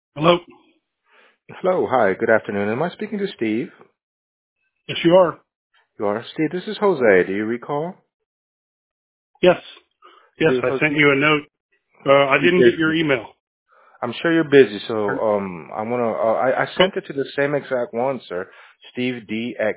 Hello? Hello. Hi. Good afternoon. Am I speaking to Steve? Yes, you are. You are. Steve, this is Jose. Do you recall? Yes. Yes, You, I Jose, sent you a note. I you didn't get did. your email. I'm sure you're busy, so Or- I wanna. I Oh, sent it to the same exact one, sir. Steve D at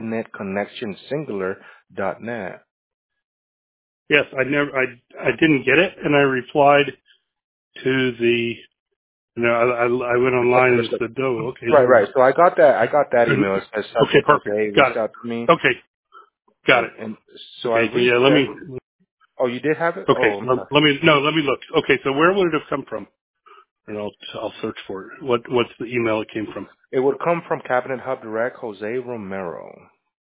cabinetconnectionsingular.net. yes, I didn't get it, and I replied to the, I went The online customer and said, said, oh, okay, right, let me, right. So I got that. I got that email. It says okay, subject perfect. Jose Got reached it. out to me, Okay, got it. and so I Okay, yeah, let resent. me, Oh, you did have it? okay, Oh, I'm sorry. let me look. Okay, so where would it have come from? And I'll search for it. What's the email it came from? It would come from Cabinet Hub Direct, Jose Romero.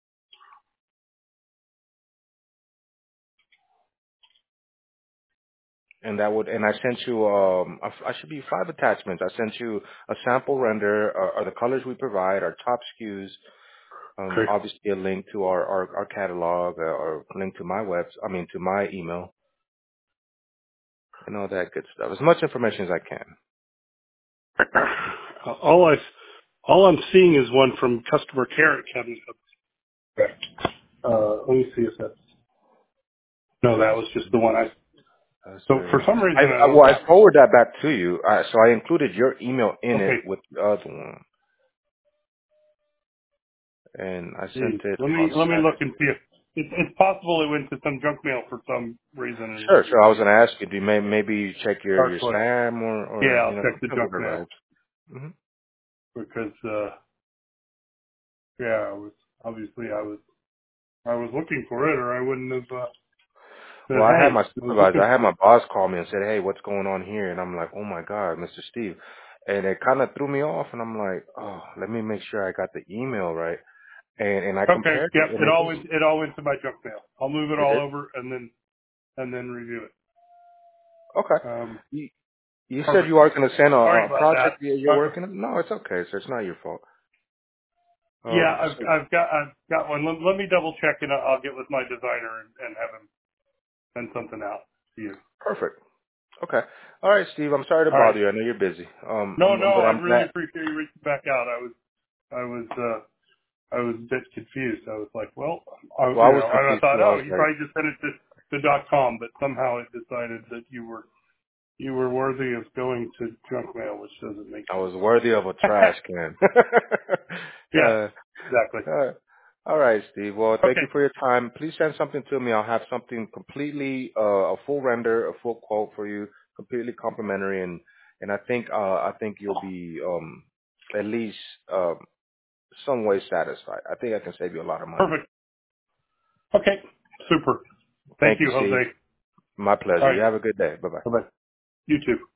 And that would, and I sent you, I should be 5 attachments. I sent you a sample render, or the colors we provide, our top SKUs, Okay. obviously a link to our catalog, or a link to my to my email, and all that good stuff. As much information as I can. all I, all I'm seeing is one from customer care at Cabinet Hub. Let me see if that's, no, that was just the one I, so for some reason I don't I have, forward that back to you. So I included your email in it okay, with the other one, and I sent geez, it on let me look Saturday. and see if, it's possible it went to some junk mail for some reason and it Sure, didn't sure. I was see going to ask you, do you maybe check your Darkly. spam, Yeah, or I'll check the depends junk what mail arrives. Mm-hmm. because, yeah, I was looking for it or I wouldn't have, said, Well, I had hey, my I was supervisor, looking, I had my boss call me and said, "Hey, what's going on here?" And I'm like, "Oh my God, Mr. Steve," and it kind of threw me off. And I'm like, "Oh, let me make sure I got the email right." And I okay, compared yep, it, and it was it all went to my junk mail. I'll move it it all did. over and then review it. Okay. Um, You, you said perfect. you are going to send Sorry a about project you're that. working on. No, it's okay. So it's not your fault. Yeah, So I've got one. Let me double check and I'll get with my designer and have him send something out to you. perfect. Okay. All right, Steve. I'm sorry to All right. bother you. I know you're busy. No, no, But I I'm really glad. appreciate you reaching back out. I was a bit confused. I was like, well, Well, I was and I confused thought, too. I oh, was you like, probably just sent it to .com, but somehow it decided that you were worthy of going to junk mail, which doesn't make I sense. was worthy of a trash can. Yes, uh, exactly. all right, Steve. Well, thank Okay, you for your time. Please send something to me. I'll have something completely, a full render, a full quote for you, completely complimentary, and I think you'll be at least um, some way satisfied. I think I can save you a lot of money. perfect. Okay, super. Thank Thank you, you, Steve. Jose. My All pleasure. You right. have a good day. Bye bye. Bye bye. You too.